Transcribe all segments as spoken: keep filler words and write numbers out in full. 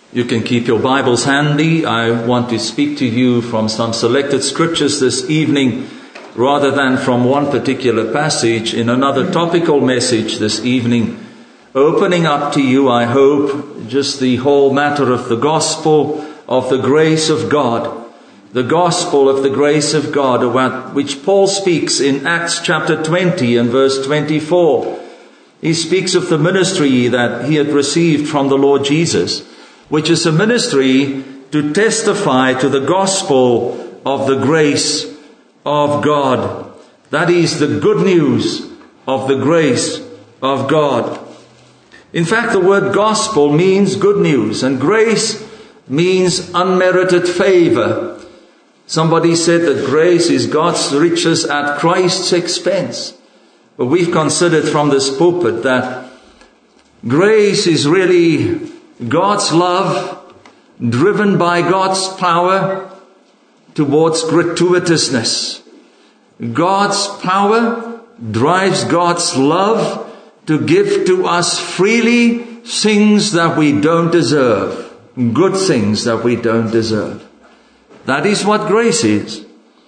You can keep your Bibles handy. I want to speak to you from some selected scriptures this evening, rather than from one particular passage in another topical message this evening, opening up to you, I hope, just the whole matter of the gospel of the grace of God. The gospel of the grace of God, about which Paul speaks in Acts chapter twenty and verse twenty-four. He speaks of the ministry that he had received from the Lord Jesus, which is a ministry to testify to the gospel of the grace of God. That is the good news of the grace of God. In fact, the word gospel means good news, and grace means unmerited favor. Somebody said that grace is God's riches at Christ's expense. But we've considered from this pulpit that grace is really God's love driven by God's power towards gratuitousness. God's power drives God's love to give to us freely things that we don't deserve, good things that we don't deserve. That is what grace is.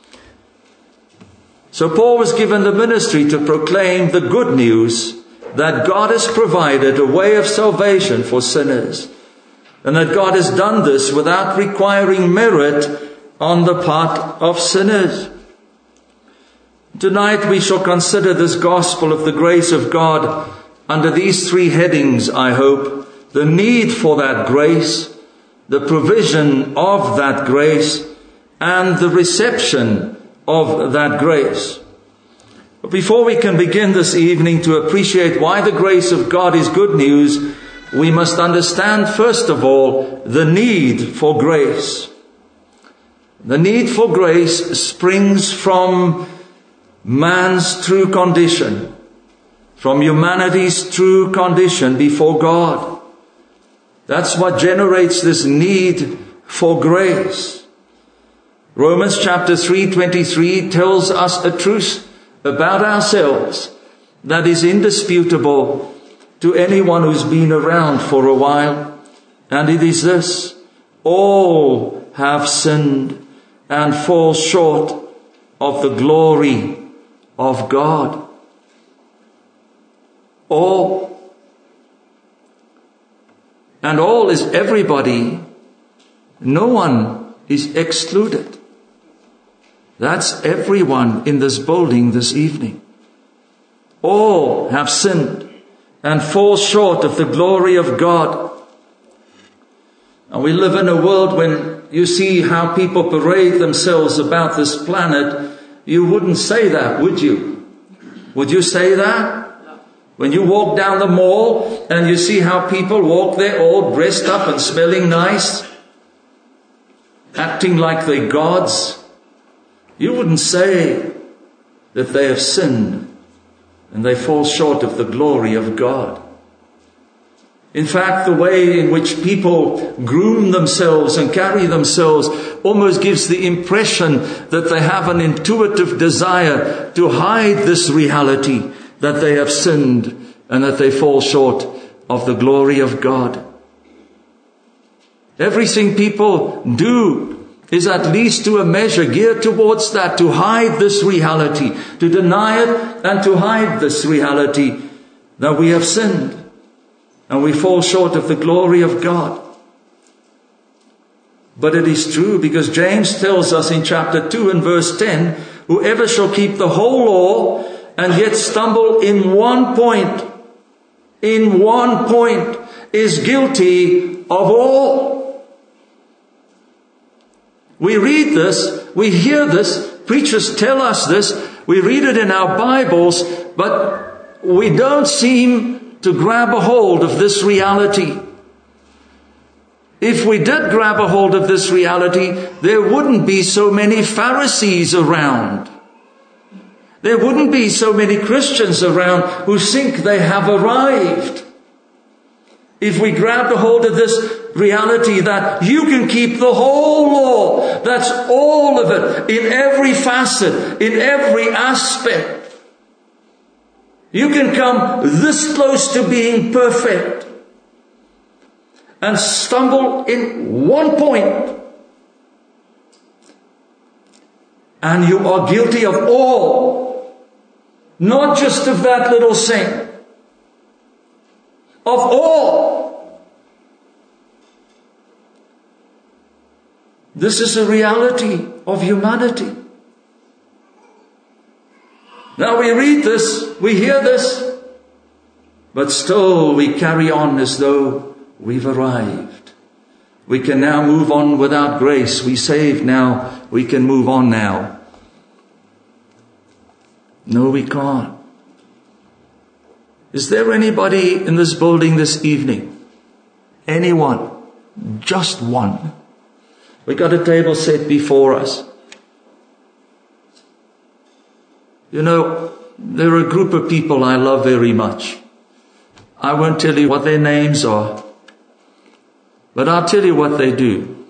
So Paul was given the ministry to proclaim the good news that God has provided a way of salvation for sinners, and that God has done this without requiring merit on the part of sinners. Tonight we shall consider this gospel of the grace of God under these three headings, I hope: the need for that grace, the provision of that grace, and the reception of that grace. But before we can begin this evening to appreciate why the grace of God is good news, we must understand, first of all, the need for grace. The need for grace springs from man's true condition, from humanity's true condition before God. That's what generates this need for grace. Romans chapter three twenty-three tells us a truth about ourselves that is indisputable to anyone who's been around for a while. And it is this: all have sinned and fall short of the glory of God. All. And all is everybody. No one is excluded. That's everyone in this building this evening. All have sinned and fall short of the glory of God. And we live in a world when you see how people parade themselves about this planet, you wouldn't say that, would you? Would you say that? When you walk down the mall and you see how people walk there all dressed up and smelling nice, acting like they're gods, you wouldn't say that they have sinned and they fall short of the glory of God. In fact, the way in which people groom themselves and carry themselves almost gives the impression that they have an intuitive desire to hide this reality, that they have sinned and that they fall short of the glory of God. Everything people do is at least to a measure geared towards that, to hide this reality, to deny it and to hide this reality that we have sinned and we fall short of the glory of God. But it is true, because James tells us in chapter two and verse ten, whoever shall keep the whole law and yet stumble in one point, in one point, is guilty of all. We read this, we hear this, preachers tell us this, we read it in our Bibles, but we don't seem to grab a hold of this reality. If we did grab a hold of this reality, there wouldn't be so many Pharisees around. There wouldn't be so many Christians around who think they have arrived. If we grabbed a hold of this reality that you can keep the whole law, that's all of it, in every facet, in every aspect. You can come this close to being perfect. and stumble in one point, and you are guilty of all, not just of that little sin, of all. This is a reality of humanity. Now we read this, we hear this, but still we carry on as though we've arrived. We can now move on without grace. We saved now. We can move on now. No, we can't. Is there anybody in this building this evening? Anyone? Just one. We got a table set before us. You know, there are a group of people I love very much. I won't tell you what their names are, but I'll tell you what they do.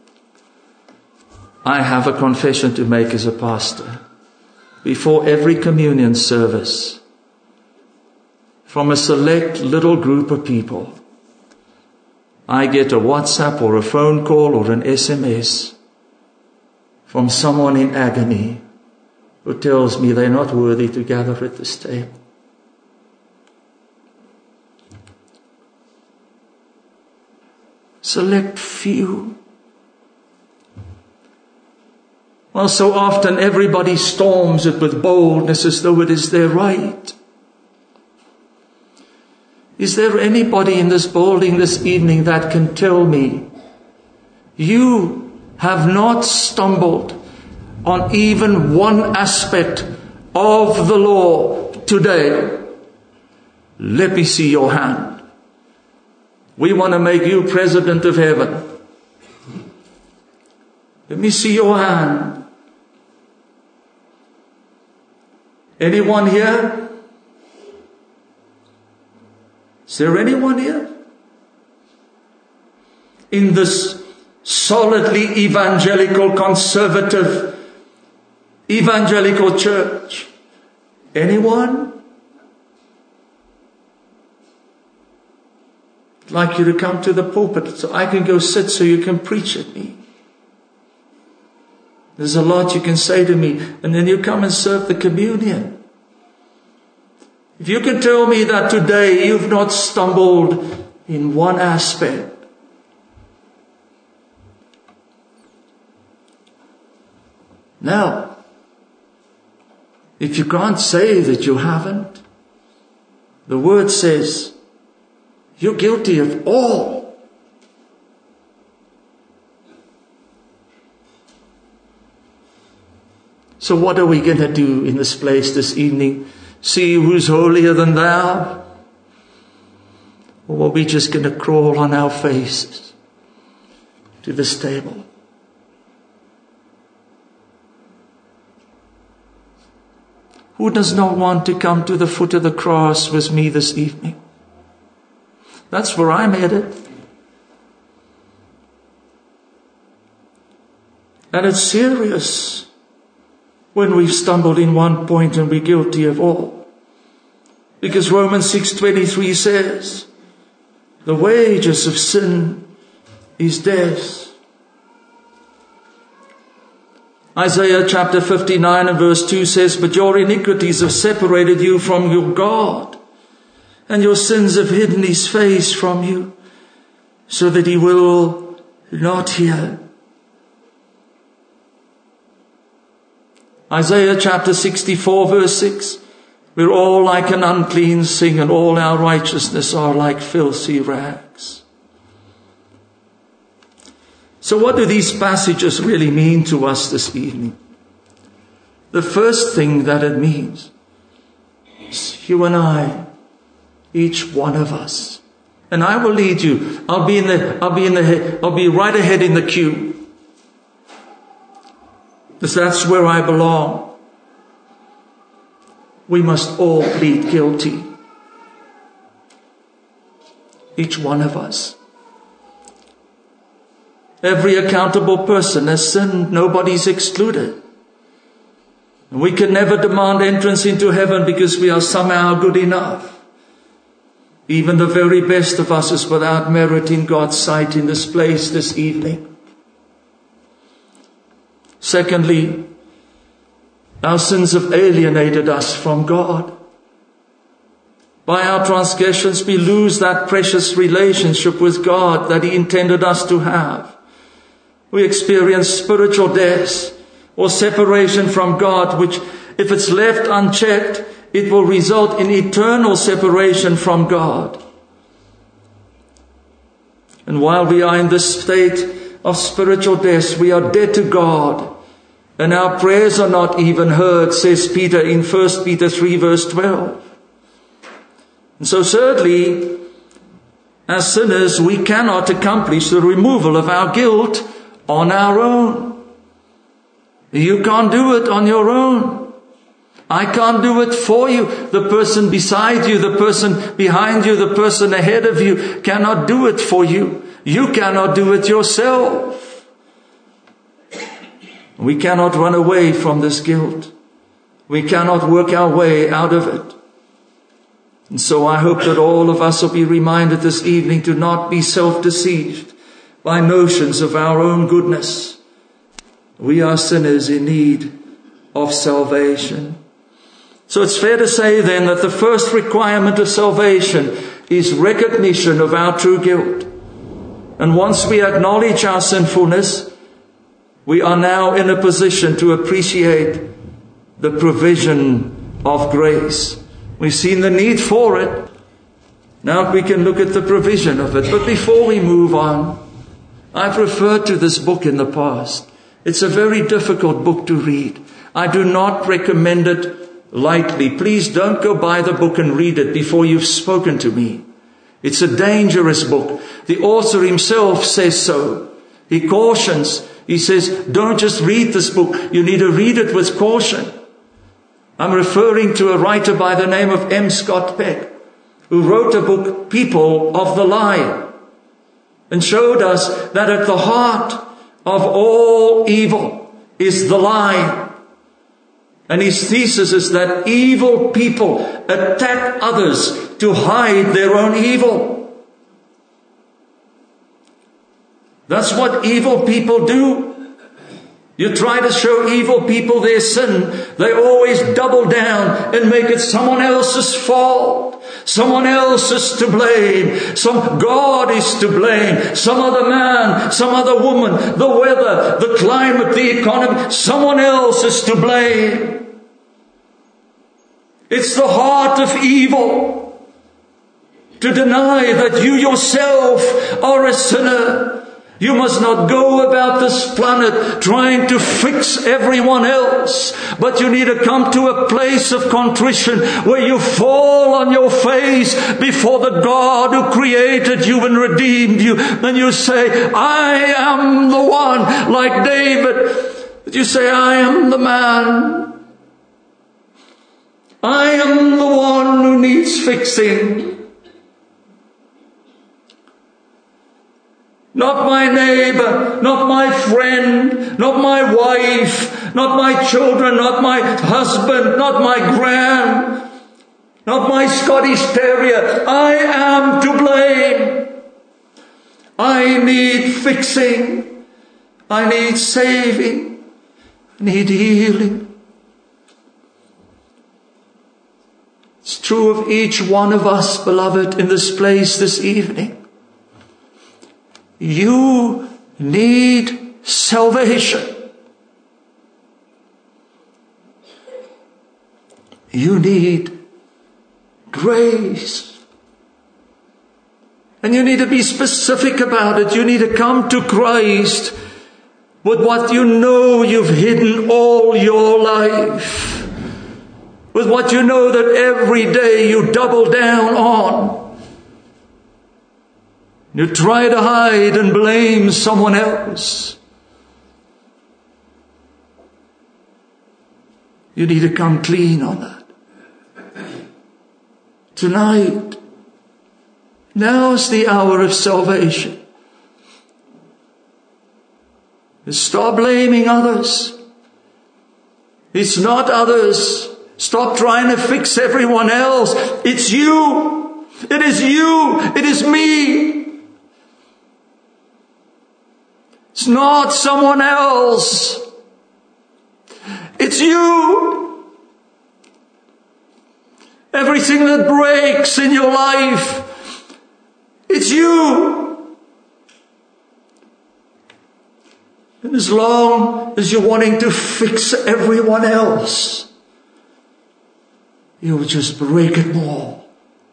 I have a confession to make as a pastor. Before every communion service, from a select little group of people, I get a WhatsApp or a phone call or an S M S from someone in agony who tells me they're not worthy to gather at this table. Select few. Well, so often everybody storms it with boldness as though it is their right. Is there anybody in this building this evening that can tell me you have not stumbled on even one aspect of the law today? Let me see your hand. We want to make you president of heaven. Let me see your hand. Anyone here? Is there anyone here? In this solidly evangelical, conservative, evangelical church? Anyone? I'd like you to come to the pulpit so I can go sit so you can preach at me. There's a lot you can say to me, and then you come and serve the communion. If you can tell me that today you've not stumbled in one aspect, now, if you can't say that you haven't, the word says you're guilty of all. So what are we going to do in this place this evening? See who's holier than thou? Or are we just going to crawl on our faces to this table? Who does not want to come to the foot of the cross with me this evening? That's where I'm headed. And it's serious when we've stumbled in one point and we're guilty of all. Because Romans six twenty-three says, the wages of sin is death. Isaiah chapter fifty-nine and verse two says, but your iniquities have separated you from your God, and your sins have hidden his face from you, so that he will not hear. Isaiah chapter sixty-four verse six, we're all like an unclean thing, and all our righteousness are like filthy rags. So what do these passages really mean to us this evening? The first thing that it means is you and I, each one of us. And I will lead you. I'll be in the, I'll be in the, I'll be right ahead in the queue. Because that's where I belong. We must all plead guilty. Each one of us. Every accountable person has sinned. Nobody's excluded. And we can never demand entrance into heaven because we are somehow good enough. Even the very best of us is without merit in God's sight in this place this evening. Secondly, our sins have alienated us from God. By our transgressions, we lose that precious relationship with God that He intended us to have. We experience spiritual death or separation from God, which, if it's left unchecked, it will result in eternal separation from God. And while we are in this state of spiritual death, we are dead to God, and our prayers are not even heard, says Peter in First Peter three verse twelve. And so thirdly, as sinners, we cannot accomplish the removal of our guilt on our own. You can't do it on your own. I can't do it for you. The person beside you, the person behind you, the person ahead of you cannot do it for you. You cannot do it yourself. We cannot run away from this guilt. We cannot work our way out of it. And so I hope that all of us will be reminded this evening to not be self-deceived by notions of our own goodness. We are sinners in need of salvation. So it's fair to say then that the first requirement of salvation is recognition of our true guilt. And once we acknowledge our sinfulness, we are now in a position to appreciate the provision of grace. We've seen the need for it. Now we can look at the provision of it. But before we move on, I've referred to this book in the past. It's a very difficult book to read. I do not recommend it lightly. Please don't go buy the book and read it before you've spoken to me. It's a dangerous book. The author himself says so. He cautions. He says, don't just read this book. You need to read it with caution. I'm referring to a writer by the name of M. Scott Peck, who wrote a book, People of the Lie, and showed us that at the heart of all evil is the lie. And his thesis is that evil people attack others to hide their own evil. That's what evil people do. You try to show evil people their sin, they always double down and make it someone else's fault. Someone else is to blame. Some God is to blame. Some other man, some other woman, the weather, the climate, the economy. Someone else is to blame. It's the heart of evil to deny that you yourself are a sinner. You must not go about this planet trying to fix everyone else, but you need to come to a place of contrition where you fall on your face before the God who created you and redeemed you. And you say, I am the one, like David. You say, I am the man. I am the one who needs fixing. Not my neighbor, not my friend, not my wife, not my children, not my husband, not my gran, not my Scottish terrier. I am to blame. I need fixing. I need saving. I need healing. It's true of each one of us, beloved, in this place this evening. You need salvation. You need grace. And you need to be specific about it. You need to come to Christ with what you know you've hidden all your life. With what you know that every day you double down on. You try to hide and blame someone else. You need to come clean on that. Tonight, now's the hour of salvation. Stop blaming others. It's not others. Stop trying to fix everyone else. It's you. It is you. It is me. It's not someone else. It's you. Everything that breaks in your life, it's you. And as long as you're wanting to fix everyone else, you'll just break it more.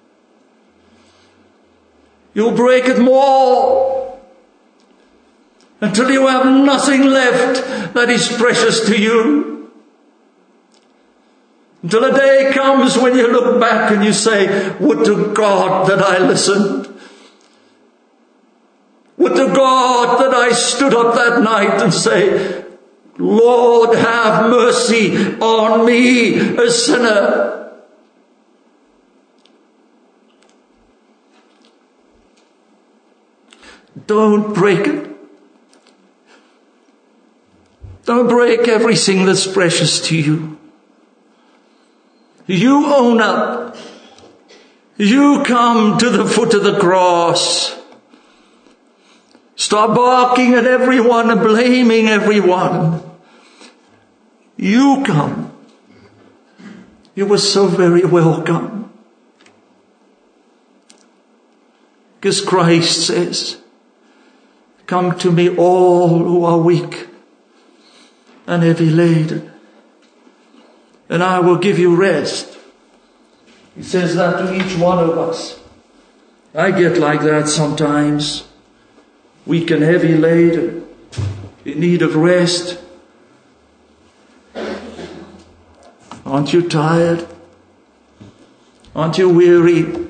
You'll break it more until you have nothing left that is precious to you. Until a day comes when you look back and you say, would to God that I listened. Would to God that I stood up that night and say, Lord, have mercy on me, a sinner. Don't break it. Don't break everything that's precious to you. You own up. You come to the foot of the cross. Stop barking at everyone and blaming everyone. You come. You were so very welcome. Because Christ says, come to me all who are weak and heavy laden, and I will give you rest. He says that to each one of us. I get like that sometimes. Weak and heavy laden, in need of rest. Aren't you tired? Aren't you weary?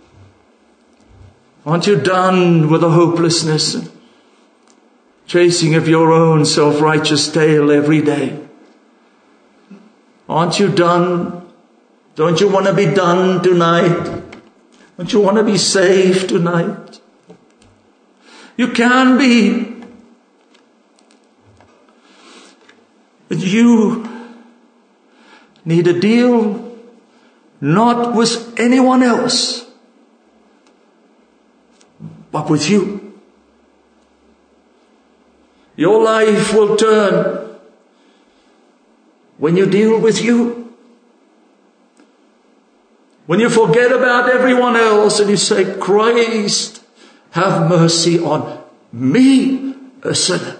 Aren't you done with the hopelessness and chasing of your own self-righteous tail every day? Aren't you done? Don't you want to be done tonight? Don't you want to be saved tonight? You can be. But you need a deal not with anyone else, but with you. Your life will turn when you deal with you. When you forget about everyone else and you say, Christ, have mercy on me, a sinner.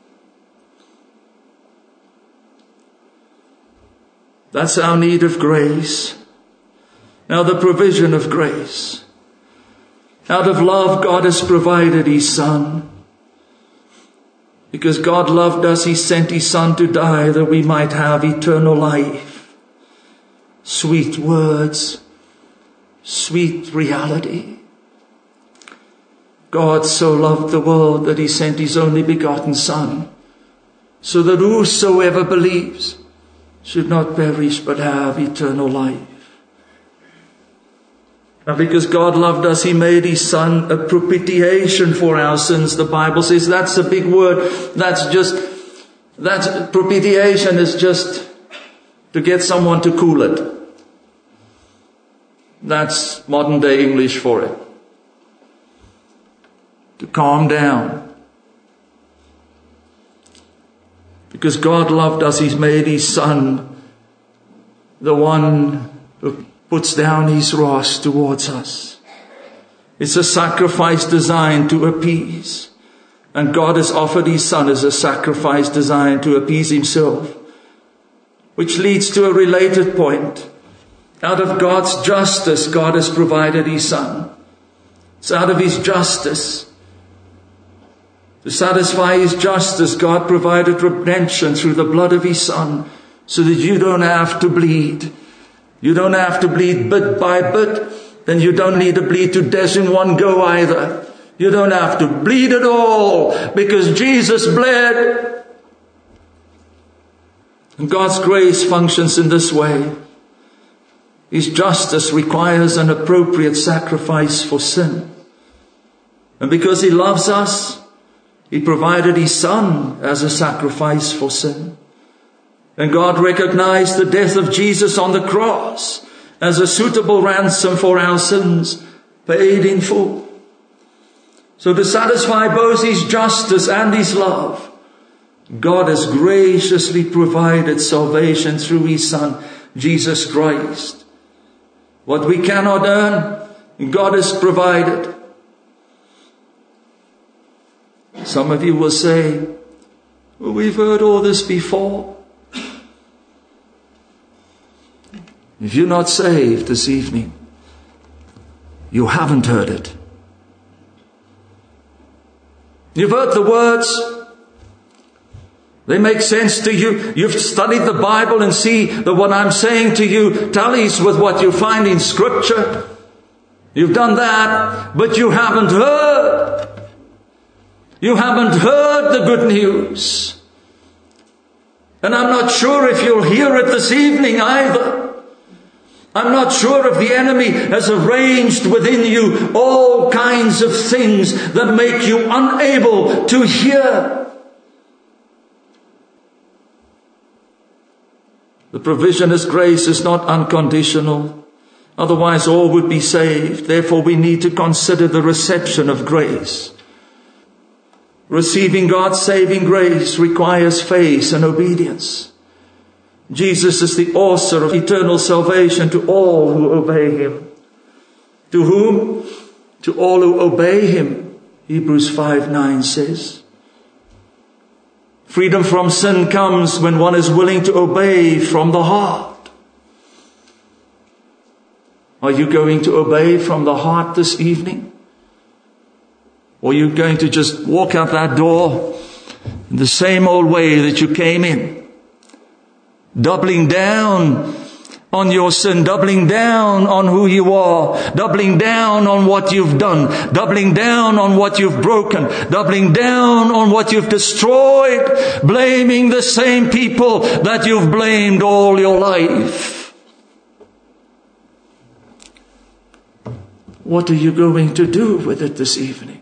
That's our need of grace. Now the provision of grace. Out of love, God has provided His Son. Because God loved us, He sent His Son to die that we might have eternal life. Sweet words, sweet reality. God so loved the world that He sent His only begotten Son, so that whosoever believes should not perish but have eternal life. And because God loved us, He made His Son a propitiation for our sins. The Bible says that's a big word. That's just, that's propitiation is just to get someone to cool it. That's modern day English for it. To calm down. Because God loved us, He's made His Son the one who puts down His wrath towards us. It's a sacrifice designed to appease. And God has offered His Son as a sacrifice designed to appease Himself. Which leads to a related point. Out of God's justice, God has provided His Son. It's out of His justice. To satisfy His justice, God provided redemption through the blood of His Son, so that you don't have to bleed. You don't have to bleed bit by bit. Then you don't need to bleed to death in one go either. You don't have to bleed at all, because Jesus bled. And God's grace functions in this way. His justice requires an appropriate sacrifice for sin. And because He loves us, He provided His Son as a sacrifice for sin. And God recognized the death of Jesus on the cross as a suitable ransom for our sins. paid in full. So to satisfy both His justice and His love, God has graciously provided salvation through His Son, Jesus Christ. What we cannot earn, God has provided. Some of you will say, well, we've heard all this before. If you're not saved this evening, you haven't heard it. You've heard the words. They make sense to you. You've studied the Bible and see that what I'm saying to you tallies with what you find in Scripture. You've done that, but you haven't heard. You haven't heard the good news. And I'm not sure if you'll hear it this evening either. I'm not sure if the enemy has arranged within you all kinds of things that make you unable to hear. The provisionist grace is not unconditional. Otherwise all would be saved. Therefore we need to consider the reception of grace. Receiving God's saving grace requires faith and obedience. Jesus is the author of eternal salvation to all who obey Him. To whom? To all who obey Him, Hebrews five nine says. Freedom from sin comes when one is willing to obey from the heart. Are you going to obey from the heart this evening? Or are you going to just walk out that door in the same old way that you came in? Doubling down on your sin, doubling down on who you are, doubling down on what you've done, doubling down on what you've broken, doubling down on what you've destroyed, blaming the same people that you've blamed all your life. What are you going to do with it this evening?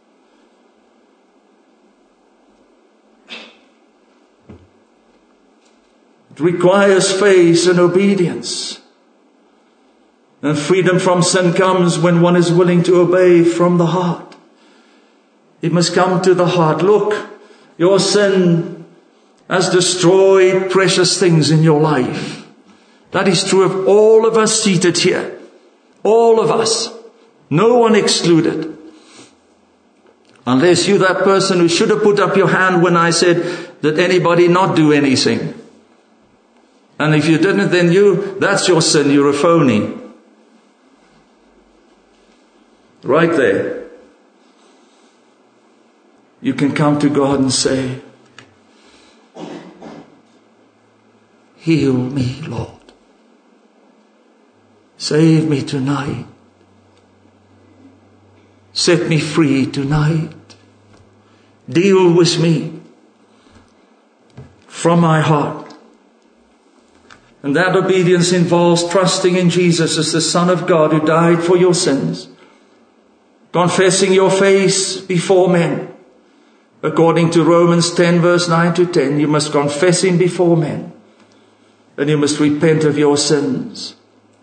It requires faith and obedience. And freedom from sin comes when one is willing to obey from the heart. It must come to the heart. Look, your sin has destroyed precious things in your life. That is true of all of us seated here. All of us. No one excluded. Unless you're that person who should have put up your hand when I said, did anybody not do anything? And if you didn't, then you, that's your sin. You're a phony. Right there. You can come to God and say, heal me, Lord. Save me tonight. Set me free tonight. Deal with me from my heart. And that obedience involves trusting in Jesus as the Son of God who died for your sins. Confessing your faith before men. According to Romans ten verse nine to ten, you must confess Him before men. And you must repent of your sins.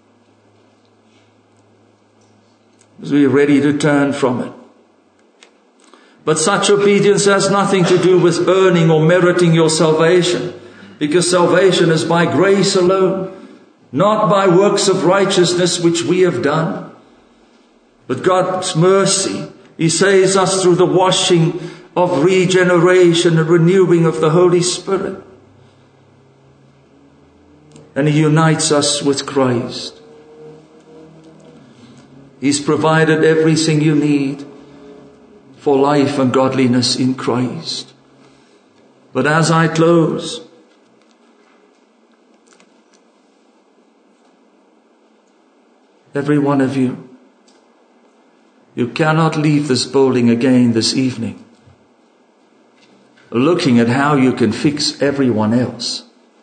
Because we are ready to turn from it. But such obedience has nothing to do with earning or meriting your salvation. Because salvation is by grace alone, not by works of righteousness which we have done. But God's mercy, He saves us through the washing of regeneration and renewing of the Holy Spirit. And He unites us with Christ. He's provided everything you need for life and godliness in Christ. But as I close, every one of you, you cannot leave this building again this evening looking at how you can fix everyone else.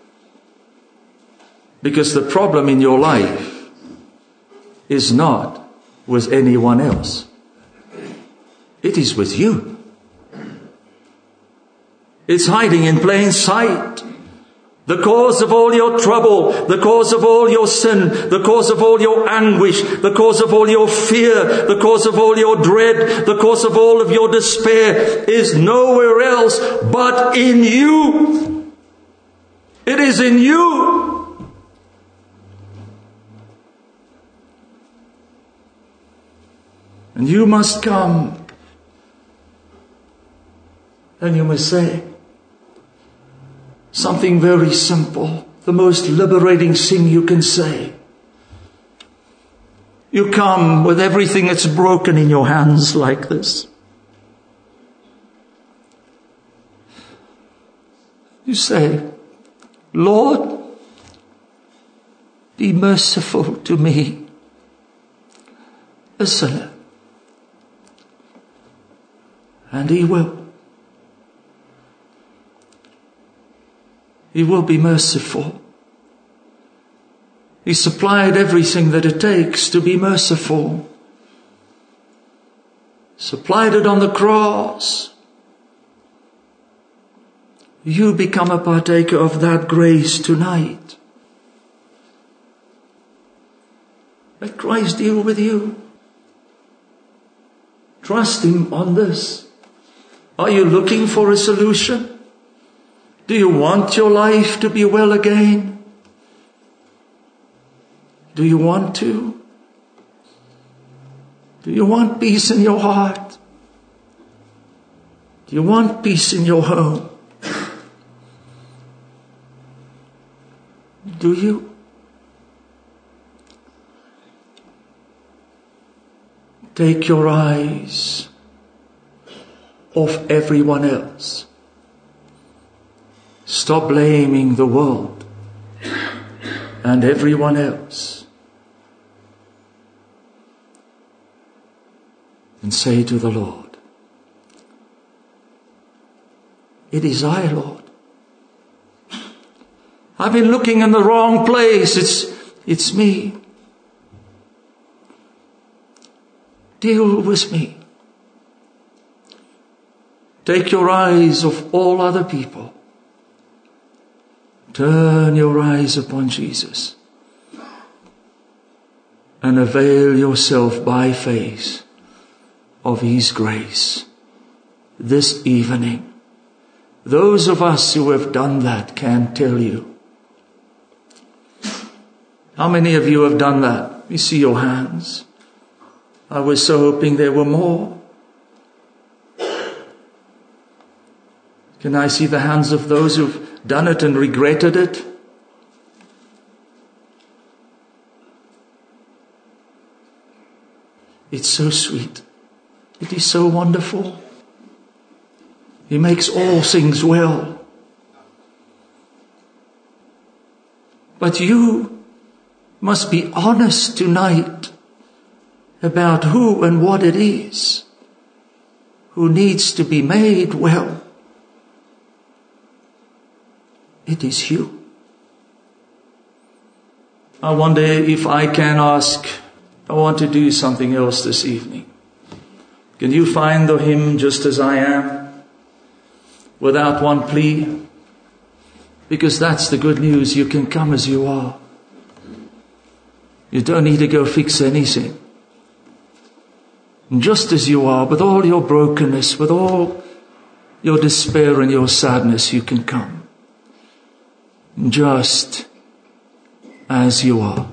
Because the problem in your life is not with anyone else. It is with you. It's hiding in plain sight. The cause of all your trouble, the cause of all your sin, the cause of all your anguish, the cause of all your fear, the cause of all your dread, the cause of all of your despair is nowhere else but in you. It is in you. And you must come and you must say something very simple, the most liberating thing you can say. You come with everything that's broken in your hands like this. You say, Lord, be merciful to me, a sinner. And He will. He will be merciful. He supplied everything that it takes to be merciful. Supplied it on the cross. You become a partaker of that grace tonight. Let Christ deal with you. Trust Him on this. Are you looking for a solution? Do you want your life to be well again? Do you want to? Do you want peace in your heart? Do you want peace in your home? Do you? Take your eyes off everyone else. Stop blaming the world and everyone else. And say to the Lord, it is I, Lord. I've been looking in the wrong place. It's, it's me. Deal with me. Take your eyes off all other people. Turn your eyes upon Jesus and avail yourself by faith of His grace this evening. Those of us who have done that can tell you. How many of you have done that? We see your hands. I was so hoping there were more. Can I see the hands of those who've done it and regretted it? It's so sweet. It is so wonderful. He makes all things well. But you must be honest tonight about who and what it is who needs to be made well. It is you. I wonder if I can ask, I want to do something else this evening. Can you find the hymn Just As I Am without one plea? Because that's the good news. You can come as you are. You don't need to go fix anything. And just as you are, with all your brokenness, with all your despair and your sadness, you can come. Just as you are.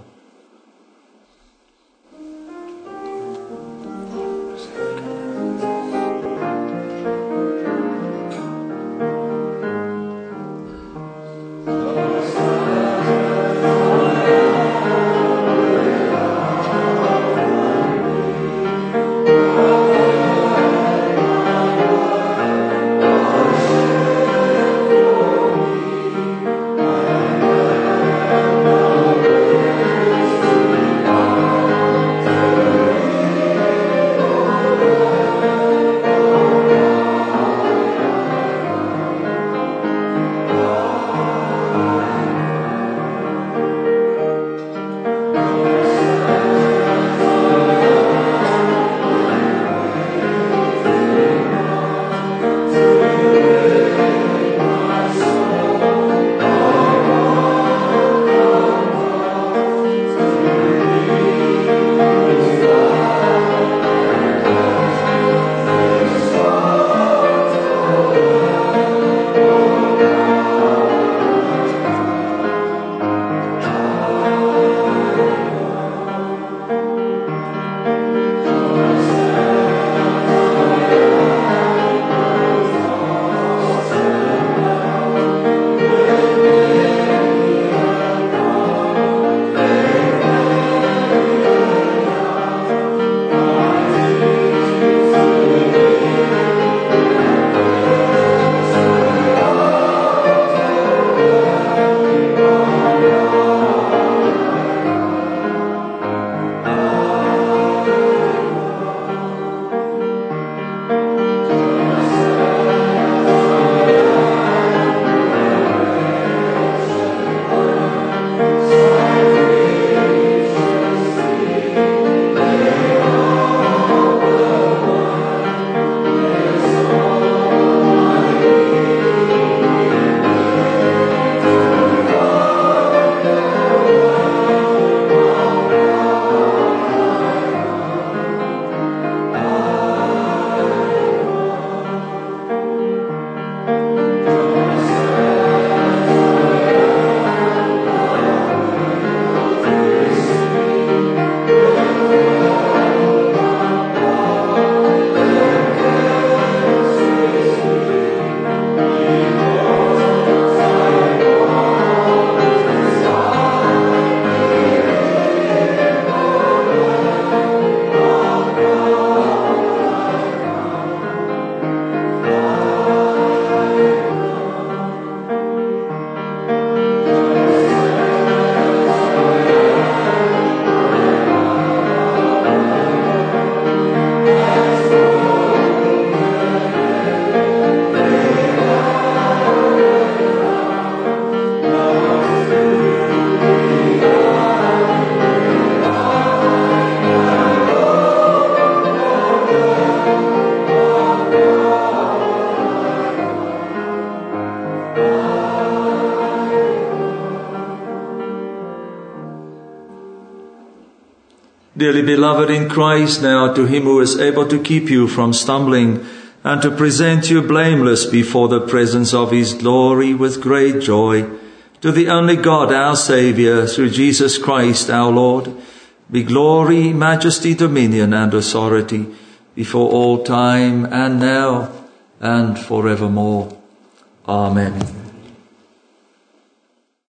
Dearly beloved in Christ, now to him who is able to keep you from stumbling and to present you blameless before the presence of his glory with great joy, to the only God, our Saviour, through Jesus Christ our Lord, be glory, majesty, dominion, and authority before all time and now and forevermore. Amen.